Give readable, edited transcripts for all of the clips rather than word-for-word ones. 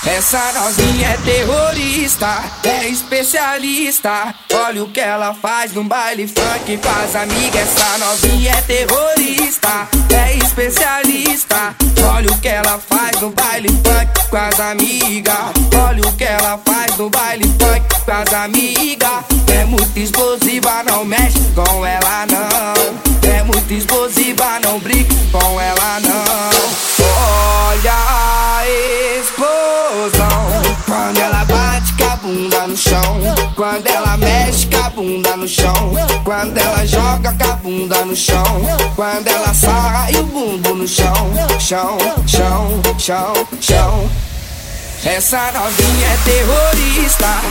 Essa novinha é terrorista, é especialista. Olha o que ela faz no baile funk com as amigas. Essa novinha é terrorista, é especialista. Olha o que ela faz no baile funk com as amigas. Olha o que ela faz no baile funk com as amigas. É muito explosiva, não mexe com ela não. É muito explosiva, não brinca com ela não. Olha a explosão quando ela bate com a bunda no chão, quando ela mexe com a bunda no chão, quando ela joga com a bunda no chão, quando ela sai o bumbum no chão, chão, chão, chão, chão. Essa novinha é terrorista.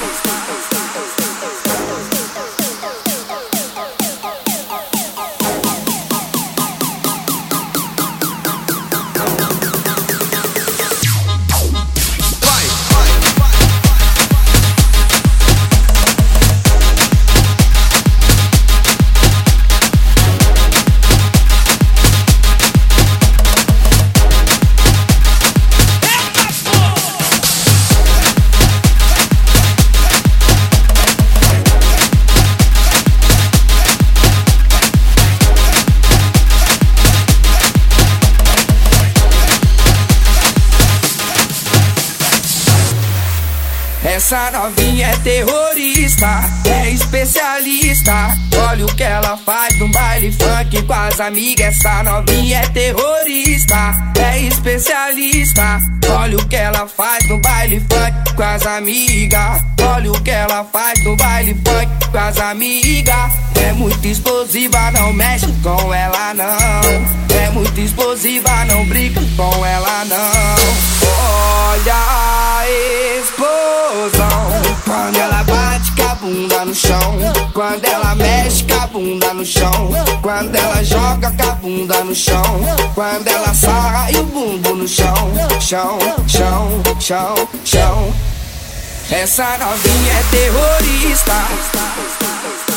Essa novinha é terrorista, é especialista. Olha o que ela faz no baile funk com as amigas. Essa novinha é terrorista, é especialista. Olha o que ela faz no baile funk com as amigas. Olha o que ela faz no baile funk com as amigas. É muito explosiva, não mexe com ela não. É muito explosiva, não brinca com ela não. Olha a explosão quando ela bate com a bunda no chão, quando ela mexe com a bunda no chão, quando ela joga com a bunda no chão, quando ela sai o bumbum no chão, chão, chão, chão, chão. Essa novinha é terrorista.